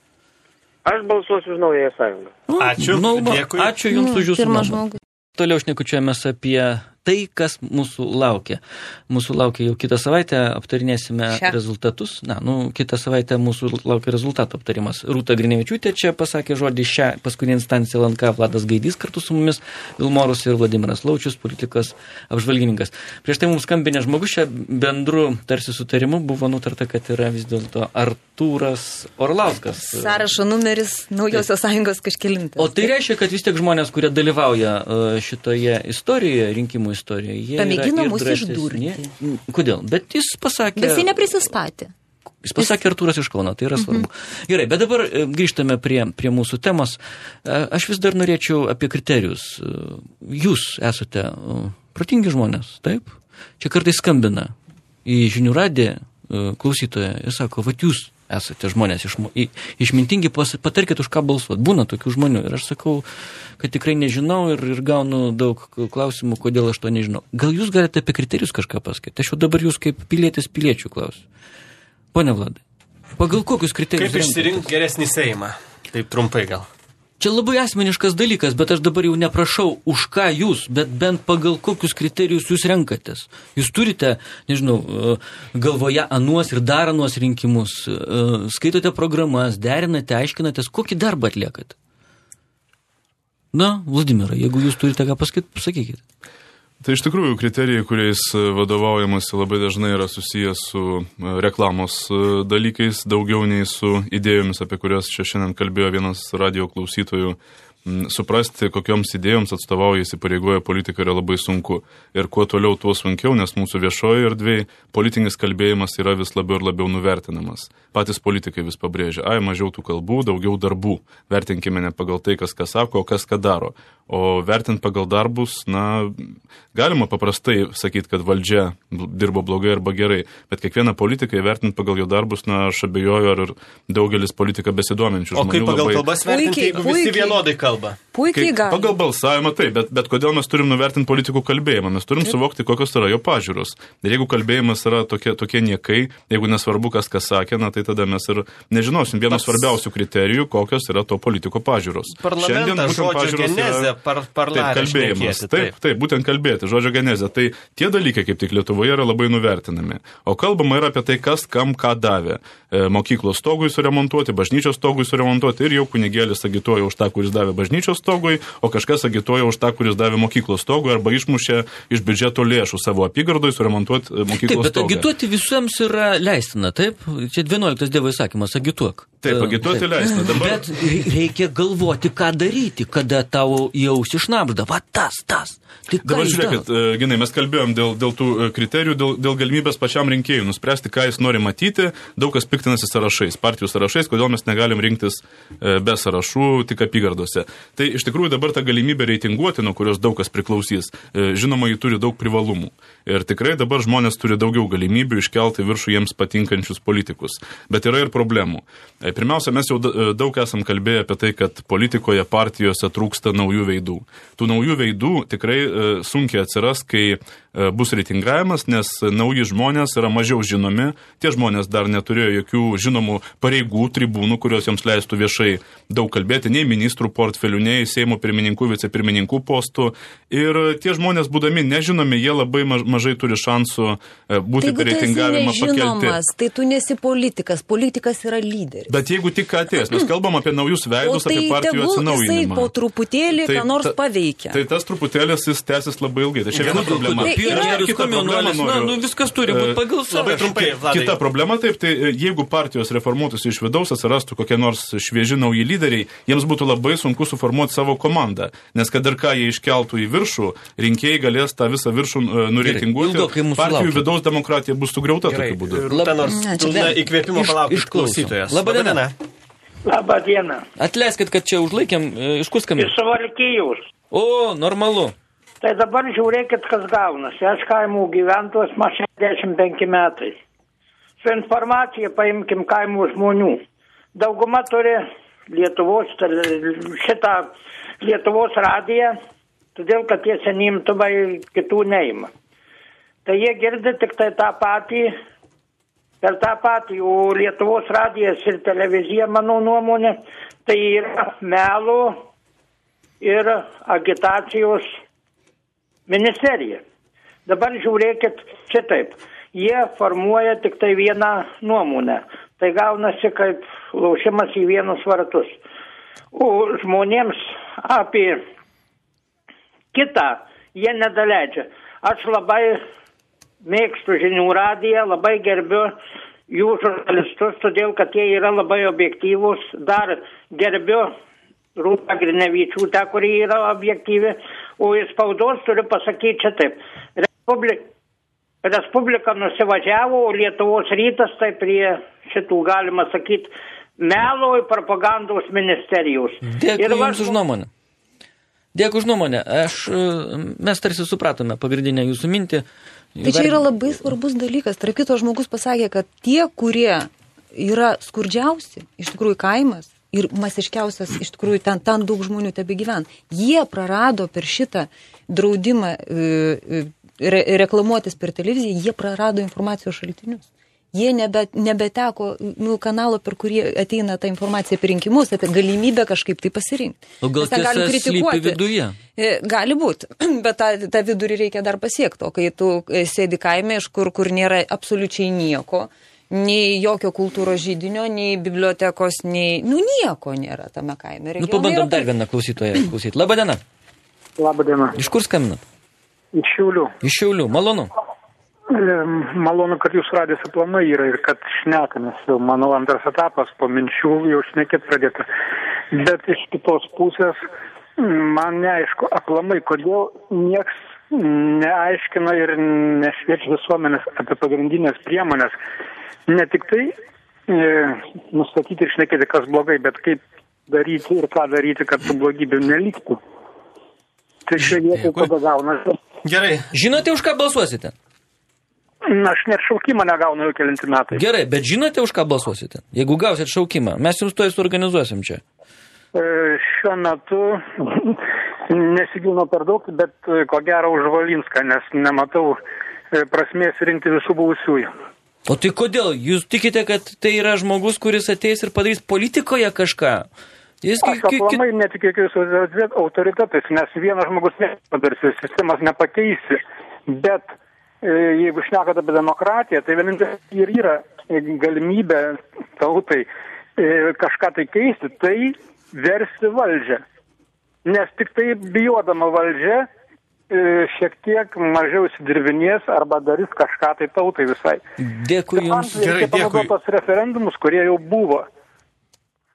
Aš balsuosiu už Naująją Sąjungą. Ačiū. Nu, Dėkui. Ačiū Jums už Jūsų nuomonę. Toliau šnekučiuojamės apie tai, kas mūsų laukia. Mūsų laukia jau kitą savaitę, aptarinėsime Šia. rezultatus. Na, nu, kitą savaitę mūsų laukia rezultatų aptarimas. Rūta Grinevičiūtė čia pasakė žodį šią paskutinį instanciją L N K, Vladas Gaidys kartu su mumis, Vilmorus ir Vladimiras Laučius, politikos apžvalgininkas. Prieš tai mums skambinė žmogus, čia bendru tarsi sutarimu buvo nutarta, kad yra vis dėlto Artūras Orlauskas. Sąrašo numeris Naujosios Sąjungos kažkelintas. O tai reiškia, kad vis tiek žmonės, kurie dalyvauja šitoje istorijoje, rinkimų istorijoje, jie pamėgino mus drąsesni. Išdurti. Kodėl? Bet jis pasakė... Bet jis neprisistatė. Jis pasakė Artūras iš Kauno, tai yra svarbu. Mhm. Gerai, bet dabar grįžtame prie, prie mūsų temos. Aš vis dar norėčiau apie kriterijus. Jūs esate protingi žmonės, taip? Čia kartais skambina į žinių radiją klausytoją ir sako, vat jūs esate žmonės išmo, išmintingi, patarkit už ką balsuot. Būna tokių žmonių ir aš sakau, kad tikrai nežinau ir, ir gaunu daug klausimų, kodėl aš to nežinau. Gal jūs galite apie kriterijus kažką pasakyti? Aš jau dabar jūs kaip pilietis piliečių klausiu. Pone Vladai, pagal kokius kriterijus? Kaip išsirinkti geresnį Seimą? Taip trumpai gal. Čia labai asmeniškas dalykas, bet aš dabar jau neprašau už ką jūs, bet bent pagal kokius kriterijus jūs renkatės. Jūs turite, nežinau, galvoje anuos ir dar anuos rinkimus, skaitote programas, derinate, aiškinatės, kokį darbą atliekate. Na, Vladimirai, jeigu jūs turite ką pasakyti, pasakykite. Tai iš tikrųjų kriterijai, kuriais vadovaujamasi labai dažnai yra susijęs su reklamos dalykais, daugiau nei su idėjomis, apie kurias čia šiandien kalbėjo vienas radio klausytojų. Suprasti, kokioms idėjoms atstovauja įsipareigoja politika yra labai sunku. Ir kuo toliau, tuo sunkiau, nes mūsų viešoje erdvėje politinis kalbėjimas yra vis labiau ir labiau nuvertinamas. Patys politikai vis pabrėžia, ai, mažiau tų kalbų, daugiau darbų. Vertinkime ne pagal tai, kas ką sako, o kas ką daro. O vertint pagal darbus, na, galima paprastai sakyti, kad valdžia dirbo blogai arba gerai, bet kiekvieną politiką vertint pagal jo darbus, na, aš abejoju, ar daugelis politika besidominčių žmonių. O kaip pagal labai... kalbas vertinti, jeigu puikiai, visi vienodai kalba? Puikiai gali. Pagal balsavimą taip, bet, bet kodėl mes turim nuvertinti politikų kalbėjimą? Mes turim taip. Suvokti, kokios yra jo pažiūros. Ir jeigu kalbėjimas yra tokie, tokie niekai, jeigu nesvarbu, kas kas sakė, na, tai tada mes ir nežinosim vienos Pats... svarbiausių kriterijų, kokios yra to politiko pažiūros. Parlamentas žodžio genezė, par, taip, kalbėjimas. Taip, taip, taip, būtent kalbėti, žodžio genezė. Tai tie dalykai, kaip tik Lietuvoje, yra labai nuvertinami. O kalbama yra apie tai, kas kam ką davė. E, mokyklos stogui suremontuoti, bažnyčios stogui suremontuoti ir jau kunigėlis agituoja už tą, kuris davė bažnyčios stogui, o kažkas agituoja už tą, kuris davė mokyklos stogui arba išmušė iš biudžeto lėšų savo apygardoj suremontuoti mokyklos stogą. Taip, bet stogą. Agituoti visiems yra leistina, taip? Čia vienuoliktas Dievo įsakymas, agituok. Taip, agituoti leistina. Dabar... Bet reikia galvoti, ką daryti, kada tau į jau užsišnapžda, va tas, tas. Tai Dabar žiūrėkit, Ginai, mes kalbėjom dėl, dėl tų kriterijų, dėl, dėl galimybės pačiam rinkėjui nuspręsti, ką jis nori matyti. Daug kas piktinasi sąrašais, partijų sąrašais, kodėl mes negalim rinktis be sąrašų, tik apygardose. Tai iš tikrųjų dabar ta galimybė reitinguoti, nuo kurios daug kas priklausys, žinoma, jį turi daug privalumų. Ir tikrai dabar žmonės turi daugiau galimybių iškelti viršų jiems patinkančius politikus. Bet yra ir problemų. Pirmiausia, mes jau daug esam kalbėję apie tai, kad politikoje, partijose trūksta naujų veidų. Tų naujų veidų tikrai sunkiai atsiras, kai bus reitingavimas, nes nauji žmonės yra mažiau žinomi. Tie žmonės dar neturėjo jokių žinomų pareigų, tribūnų, kurios jiems leistų viešai daug kalbėti, nei ministrų portfelių, nei Seimo pirmininkų, vicepirmininkų postų. Ir tie žmonės, būdami nežinomi, jie labai mažai turi šansų būti per reitingavimą pakelti. Tai tu nesi politikas, politikas yra lyderis. Bet jeigu tik atės, mes kalbam apie naujus veidus, tai apie partijų atsinaujinimą. Jisai po truputėlį, tai, ką nors ta, paveikia. Tai tas truputėlis jis tęsis labai ilgai. Tai čia viena problema. Tai yra, komjaunuolis, na, nu, viskas turi būti pagal savo. Labai trumpai, Vladai. Kita problema taip, tai jeigu partijos reformuotųsi iš vidaus, atsirastų kokie nors švieži nauji lyderiai, jiems būtų labai sunku suformuoti savo komandą. Nes kad ir ką jie iškeltų į viršų, rinkėjai galės tą visą viršų nureitinguoti. Partijų vidaus demokratija bus sugriauta tokiu būdu. Rūta nors įkvėpimo palaukti klausytojas. Labą dieną. Labą dieną. Atleiskit, kad čia užlaikėm. Iš kur skambinat? Iš Suvalkijos. O, normalu. Tai dabar žiūrėkit, kas gaunasi. Aš kaimų gyventojas, man šešiasdešimt penki metai. Su informacija paimkim kaimų žmonių. Dauguma turi Lietuvos, šitą Lietuvos radiją, todėl, kad tie senimtuvai kitų neima. Tai jie girdi tik tai tą patį, per tą patį, o Lietuvos radijas ir televizija, mano nuomonė, tai yra melo ir agitacijos ministerija. Dabar žiūrėkit šitaip. Jie formuoja tik tai vieną nuomonę. Tai gaunasi kaip laušimas į vienus vartus. O žmonėms apie kitą jie nedaleidžia. Aš labai mėgstu žinių radiją, labai gerbiu jų žurnalistus, todėl kad jie yra labai objektyvūs. Dar gerbiu Rūtą Grinevičiūtę, kuri yra objektyvi. O į spaudos turiu pasakyti čia taip. Republika, Respublika nusivažiavo, o Lietuvos rytas tai prie šitų, galima sakyti, melo ir propagandos ministerijos. Dėkui ir Jums už nuomonę. Dėkui už nuomonę. Aš, mes tarsi supratome pagrindinę Jūsų mintį. Tai čia yra labai svarbus dalykas. Tarp kito žmogus pasakė, kad tie, kurie yra skurdžiausi, iš tikrųjų kaimas, ir masiškiausias, iš tikrųjų, ten, ten daug žmonių tebegyvena. Jie prarado per šitą draudimą e, re, reklamuotis per televiziją, jie prarado informacijos šaltinius. Jie nebe, nebeteko nu, kanalo, per kurį ateina ta informacija apie rinkimus, apie galimybę kažkaip tai pasirinkti. O gal tiesa slypi viduje? Gali būti, bet tą, tą vidurį reikia dar pasiekti. O kai tu sėdi kaime, iš kur, kur nėra absoliučiai nieko, nei jokio kultūros židinio, nei bibliotekos, nei... Nu, nieko nėra tame kaime. Nu, pabandom dar vieną klausytoją klausyti. Labą dieną. Labą dieną. Iš kur skambinat? Iš Šiaulių. Iš Šiaulių. Malonu. Malonu, kad jūs radės aplamai yra ir kad šnekamės. Jau mano antras etapas po minčių jau šnekėt pradėta. Bet iš kitos pusės man neaišku aplamai, kodėl nieks neaiškina ir nešviečia visuomenės apie pagrindinės priemonės. Ne tik tai e, nustatyti ir šnekėti, kas blogai, bet kaip daryti ir ką daryti, kad tų blogybių neliktų. Tai čia vietoj tada gaunasi. Gerai. Žinote, už ką balsuosite? Na, aš net šaukimą negaunu jau kelinti metai. Gerai, bet žinote, už ką balsuosite? Jeigu gausit šaukimą, mes jums to suorganizuosim čia. E, šiuo metu nesigilinu per daug, bet ko gero už Valinską, nes nematau prasmės rinkti visų buvusiųjų. O tai kodėl? Jūs tikite, kad tai yra žmogus, kuris ateis ir padarys politikoje kažką? Jis Aš aplamai netikiu jokiais autoritetais, nes vienas žmogus nepadarsi, sistemas nepakeisi, bet e, jeigu šnekat apie demokratiją, tai vienintelė ir yra galimybė tautai e, kažką tai keisti, tai versti valdžią. Nes tik tai bijodama valdžia e, šiek tiek mažiau įsidirbinės arba darys kažką tai tautai visai. Dėkui Jums. Gerai, dėkui. Tos referendumus, kurie jau buvo.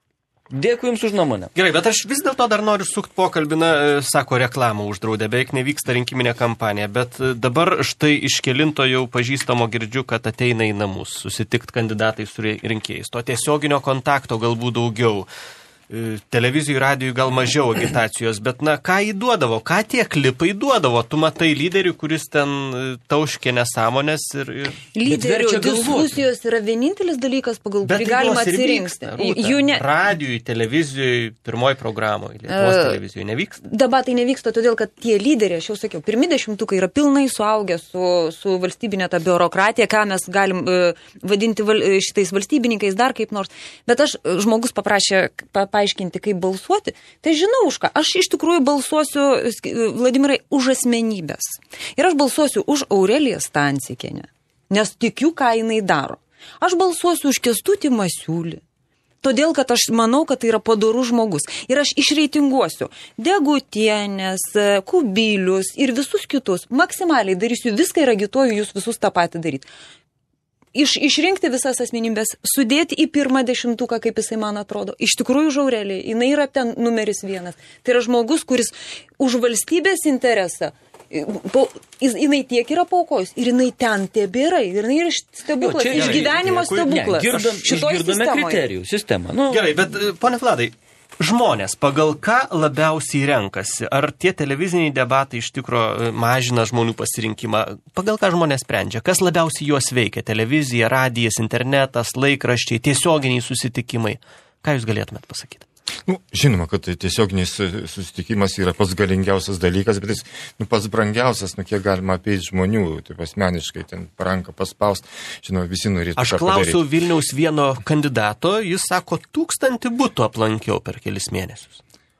Dėkui Jums už nuomonę. Gerai, bet aš vis dėlto dar noriu sukt pokalbį, na, sako, reklamą uždraudė, beveik nevyksta rinkiminė kampanija, bet dabar štai iš kelinto jau pažįstamo girdžiu, kad ateina į namus susitikt kandidatai su rinkėjais. To tiesioginio kontakto galbūt daugiau. Televizijų, radijų gal mažiau agitacijos, bet na, ką įduodavo, ką tie klipai duodavo? Tu matai lyderių, kuris ten tauškė nesąmonės ir... ir... Lyderių diskusijos yra vienintelis dalykas, pagal kurį galima atsirinkti. Jų ne... Radijui, televizijai, pirmoji programoje, Lietuvos uh, televizijoje nevyksta? Debatai nevyksta, todėl kad tie lyderiai, aš jau sakiau, pirmi dešimtukai yra pilnai suaugę su, su valstybinė ta biurokratija, ką mes galim uh, vadinti val, šitais valstybininkais dar kaip nors. Bet aš, žmogus paprašė... Pa, paaiškinti, kaip balsuoti, tai žinau už ką. Aš iš tikrųjų balsuosiu, Vladimirai, už asmenybės. Ir aš balsuosiu už Aureliją Stancikienę, nes tikiu, ką jinai daro. Aš balsuosiu už Kęstutį Masiulį, todėl, kad aš manau, kad tai yra padorus žmogus. Ir aš išreitinguosiu Degutienės, Kubilius ir visus kitus. Maksimaliai darysiu viską ir agituoju jūs visus tą patį daryti. Iš, išrinkti visas asmenybės, sudėti į pirmą dešimtuką, kaip jisai man atrodo. Iš tikrųjų, Aurelija, jinai yra ten numeris vienas. Tai yra žmogus, kuris už valstybės interesą, jinai tiek yra paukojus ir jinai ten tebėra. Ir jinai yra stebuklas, jo, išgyvenimo stebuklas. Ne, girdom, išgirdome kriterijų sistemą. Nu. Gerai, bet pone Vladai, žmonės pagal ką labiausiai renkasi? Ar tie televiziniai debatai iš tikro mažina žmonių pasirinkimą? Pagal ką žmonės sprendžia? Kas labiausiai juos veikia? Televizija, radijas, internetas, laikraščiai, tiesioginiai susitikimai? Ką jūs galėtumėt pasakyti? Nu, žinoma, kad tiesioginis susitikimas yra pats galingiausias dalykas, bet jis nu, pats brangiausias, nu, kiek galima apeiti žmonių, taip asmeniškai ten ranką paspaust, žinoma, visi norėtų. Aš klausiau Vilniaus vieno kandidato, jis sako, tūkstantį butų aplankiau per kelis mėnesius.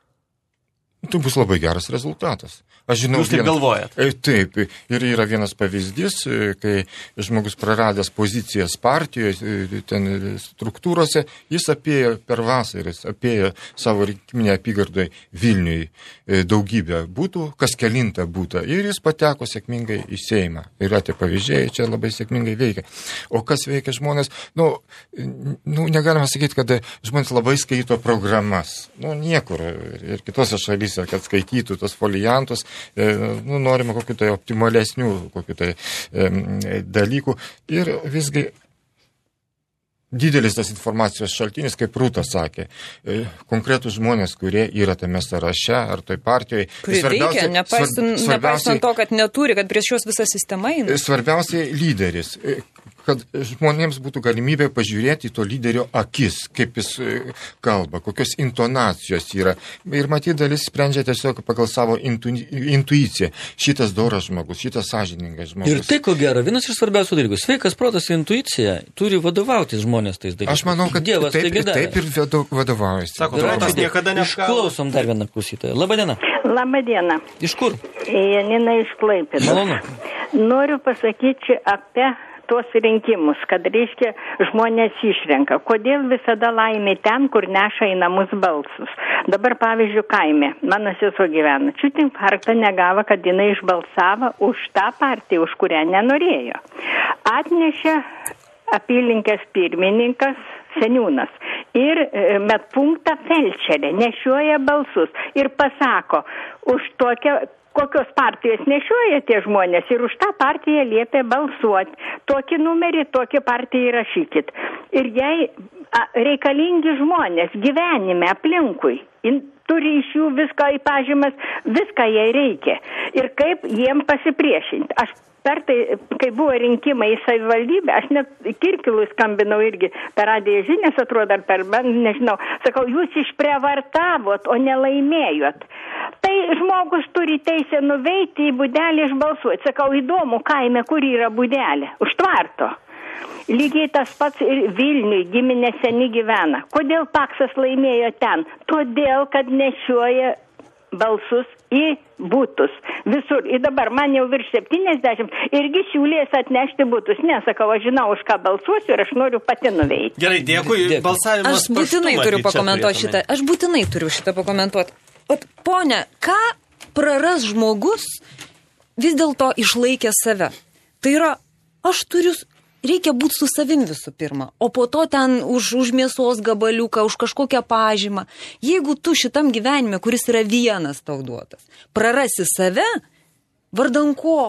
Tai bus labai geras rezultatas. Aš žinau, jūs taip vienas, galvojat? Taip, ir yra vienas pavyzdys, kai žmogus praradęs pozicijas partijoje, ten struktūrose, jis apėjo per vasarą, jis apėjo savo rinkiminę apygardoje Vilniui daugybę būtų, kas kelintą būtą, ir jis pateko sėkmingai į Seimą. Yra tie pavyzdžiai, čia labai sėkmingai veikia. O kas veikia žmonės? Nu, nu negalima sakyti, kad žmonės labai skaito programas. Nu, niekur. Ir kitose šalyse, kad skaitytų tos foliantus, nu, norime kokių tai optimalesnių kokių tai e, dalykų. Ir visgi didelis tas informacijos šaltinis, kaip Rūta sakė, e, konkretus žmonės, kurie yra tame sąraše ar toj partijoje. Kurie veikia, nepaisant, nepaisant to, kad neturi, kad prieš juos visa sistema eina. Svarbiausiai lyderis. Kad žmonėms būtų galimybė pažiūrėti į to lyderio akis, kaip jis kalba, kokios intonacijos yra. Ir matyti dalis sprendžia tiesiog pagal savo intu, intuiciją. Šitas doras žmogus, šitas sąžiningas žmogus. Ir tai, ko gero, vienas iš svarbiausių dalykų. Sveikas protas ir intuicija turi vadovauti žmonės tais dalykais. Aš manau, kad Dievas taip, taip ir vadovaujasi. Sako, protas niekada neapkalo. Išklausom dar vieną klausytoją. Labadiena. Labadiena. Iš kur? Janina iš Klaipėdos. Malonu. Noriu pasakyti apie tuos rinkimus, kad reiškia žmonės išrenka. Kodėl visada laimė ten, kur neša į namus balsus? Dabar, pavyzdžiui, kaime, mano sesuo gyvena, čiut infarktą negavo, kad jinai išbalsavo už tą partiją, už kurią nenorėjo. Atnešė apylinkės pirmininkas, seniūnas, ir medpunktą felčerė, nešioja balsus ir pasako, už tokią kokios partijos nešioja tie žmonės ir už tą partiją liepia balsuoti. Tokį numerį, tokį partiją įrašykit. Ir jei a, reikalingi žmonės gyvenime aplinkui, in, turi iš jų viską į pažymas, viską jai reikia. Ir kaip jiem pasipriešinti. Aš per tai, kai buvo rinkimai į savivaldybę, aš net Kirkilui skambinau irgi per radiją žinias, atrodo, ar per, nežinau, sakau, jūs išprievartavot, o nelaimėjot. Tai žmogus turi teisę nuveikti į būdelį išbalsuoti. Sakau, įdomu, kaime, kur yra būdelė? Už tvarto. Lygiai tas pats ir Vilniui giminė seni gyvena. Kodėl Paksas laimėjo ten? Todėl, kad nešioja balsus į būtus. Visur. Ir dabar man jau virš septyniasdešimt irgi siūlės atnešti būtus. Nesakau, aš žinau, už ką balsuosiu ir aš noriu pati nuveikti. Gerai, dėkui. dėkui. Balsavimas aš būtinai turiu pakomentuoti šitą. Aš būtinai turiu šitą pakomentuoti. Ot, ponia, ką praras žmogus vis dėlto išlaikė save? Tai yra, aš turiu reikia būti su savim visų pirma, o po to ten už, už mėsos gabaliuką, už kažkokią pažymą. Jeigu tu šitam gyvenime, kuris yra vienas tau duotas, prarasi save, vardan ko?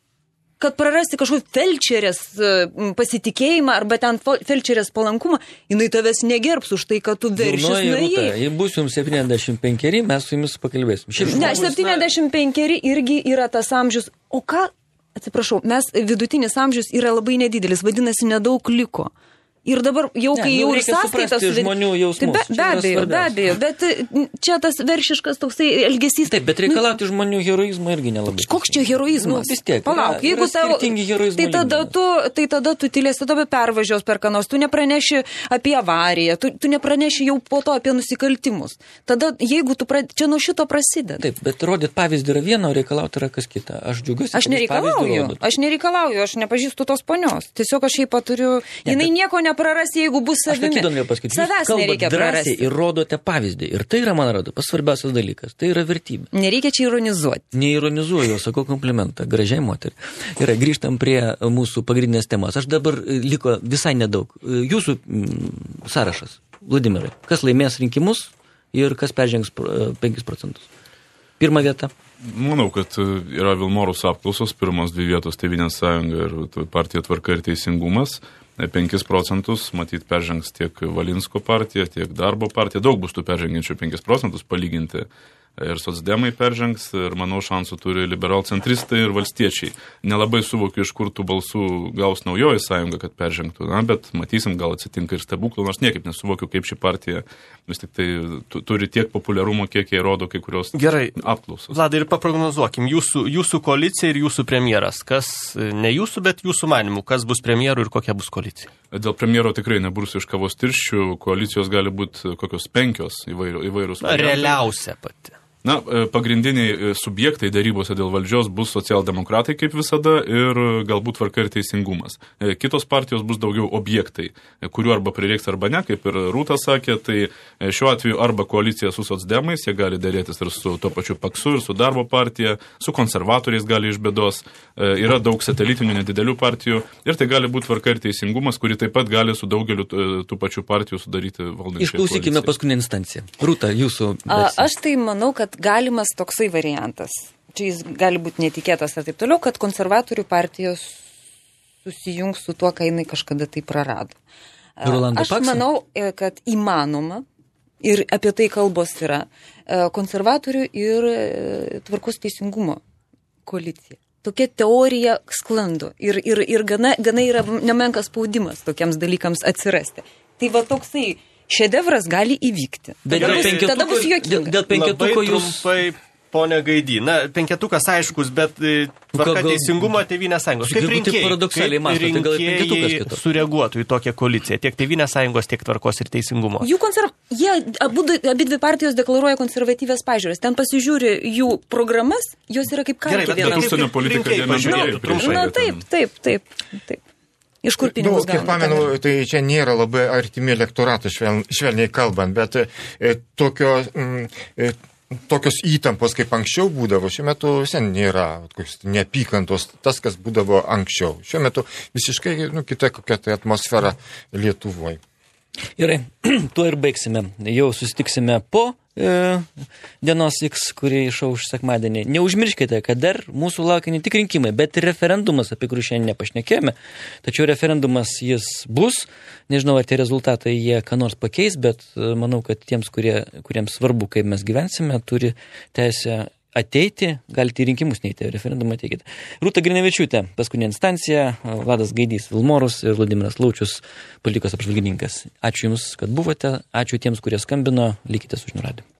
Kad prarasti kažkokį felčerės pasitikėjimą arba ten felčerės palankumą, jinai tavęs negerbs už tai, kad tu veršis nuėjai. Jei bus jums septyniasdešimt penkeri, mes su jumis pakalbėsim. Ne, septyniasdešimt penkeri irgi yra tas amžius. O ką, atsiprašau, mes vidutinis amžius yra labai nedidelis, vadinasi, nedaug liko. Ir dabar jau, kai ne, jau ir sąskaitas... žmonių jausmus. Tai be, be abejo, be abejo, bet čia tas veršiškas toksai elgesys... Taip, bet reikalauti nu, žmonių heroizmo irgi nelabai. Koks čia heroizmas? Nu, vis tiek. Palauk, yra, jeigu tavo... Tai tada tu, tai tada tu tylėsi, tada pervažios per kanos, tu nepraneši apie avariją, tu, tu nepraneši jau po to apie nusikaltimus. Tada, jeigu tu... Pra... Čia nuo šito prasideda. Taip, bet rodyt pavyzdį yra viena, o reikalauti yra kas kita. Aš džiugiuosi, aš nereikalauju, aš nereikalauju, aš nepažįstu tos ponios. Tiesiog aš jai paturiu... Ne, jinai bet... nieko neprarasi, jeigu bus savimi. Savęs nereikia prarasti. Ir rodote pavyzdį. Ir tai yra, man rodo, pas svarbiausias dalykas. Tai yra vertybė. Nereikia čia ironizuoti. Neironizuoju, sakau komplimentą. Gražiai moteriai. Gerai, grįžtam prie mūsų pagrindinės temos. Aš dabar liko visai nedaug. Jūsų mm, sąrašas, Vladimirai. Kas laimės rinkimus ir kas peržengs penkis procentus? Pirma vieta. Manau, kad yra Vilmorus apklausos, pirmos dvi vietos Tėvynės sąjunga ir partija Tvarka ir teisingumas. penkis procentus, matyt, peržengs tiek Valinsko partija, tiek Darbo partija. Daug bus tų peržengiančių penkis procentus palyginti. Ir socdemai peržengs, ir manau šansų turi liberal-centristai ir valstiečiai. Nelabai suvokiu, iš kur tų balsų gaus naujoji sąjunga, kad peržengtų, na, bet matysim, gal atsitinka ir stebuklų, nors niekaip nesuvokiu, kaip ši partija vis tik tai turi tiek populiarumo, kiek jie rodo kai kurios Gerai. apklausos. Vladai, ir paprognozuokim, jūsų, jūsų koalicija ir jūsų premjeras. Kas, ne jūsų, bet jūsų manimų, kas bus premjeru ir kokia bus koalicija? Dėl premjero tikrai nebus iš kavos tirščių, koalicijos gali būti kokios penkios įvairių, įvairūs. Na, realiausia pati. Na, pagrindiniai subjektai darybose dėl valdžios bus socialdemokratai kaip visada ir galbūt Tvarka ir teisingumas. Kitos partijos bus daugiau objektai, kurių arba prireiks arba ne, kaip ir Rūta sakė, tai šiuo atveju arba koalicija su socdemais, jie gali dėrėtis ir su to pačiu Paksu, ir su Darbo partija, su konservatoriais gali iš bėdos, yra daug satelitinių nedidelių partijų ir tai gali būti Tvarka ir teisingumas, kuri taip pat gali su daugeliu tų pačių partijų sudaryti valdančiąją koaliciją. Išklausykime paskutinę instanciją. Rūta, jūsų... A, aš tai manau, kad galimas toksai variantas. Čia jis gali būti netikėtas ir taip toliau, kad konservatorių partijos susijungs su tuo, ką jinai kažkada tai prarado. Rolando Aš Pakso? manau, kad įmanoma, ir apie tai kalbos yra, konservatorių ir Tvarkos teisingumo koalicija. Tokia teorija sklando ir, ir, ir gana, gana yra nemenkas spaudimas tokiems dalykams atsirasti. Tai va toksai šedevras gali įvykti. Bet tada, dėl bus, penketuko, tada bus juokinga. Dėl, dėl penketuko Labai jūs... trumpai, ponia Gaidy. Na, penketukas aiškus, bet Tvarka gal- teisingumo Tėvynės sąjungos. Kaip Jeigu taip rinkėjai, paradoksaliai kaip mąsto, tai gal ir penketukas rinkėjai kitur. sureaguotų į tokią koaliciją, tiek Tėvynės sąjungos, tiek Tvarkos ir teisingumo. Jų konserv... Jie, abu, abi dvi partijos deklaruoja konservatyvės pažiūrės. Ten pasižiūri jų programas, jos yra kaip Gerai, kalkė bet vienam. kaip užsienio politika rinkėjai jie nežiūrėjo pažiūrėtų prieš trumpai. Na taip, taip, taip, taip. Iš kur Nu, pinigus kiek gauna? pamenu, tai čia nėra labai artimi elektoratai, švel, švelniai kalbant, bet e, tokio, mm, e, tokios įtampos, kaip anksčiau būdavo, šiuo metu sen nėra kokios neapykantos, tas, kas būdavo anksčiau. Šiuo metu visiškai nu, kita kokia tai atmosfera Lietuvoje. Gerai, tuo ir baigsime. Jau susitiksime po e, dienos X, kurį išauš sekmadienį. Neužmirškite, kad dar mūsų laukia ne tik rinkimai, bet ir referendumas, apie kurį šiandien nepašnekėjome. Tačiau referendumas jis bus. Nežinau, ar tie rezultatai jie ką nors pakeis, bet e, manau, kad tiems, kurie, kuriems svarbu, kaip mes gyvensime, turi teisę ateiti, galite į rinkimus neiti, referendumą ateikite. Rūta Grinevičiūtė, paskutinė instancija, Vladas Gaidys, Vilmorus ir Vladimiras Laučius, politikos apžvalgininkas. Ačiū Jums, kad buvote, ačiū tiems, kurie skambino, likite su žinių radiju.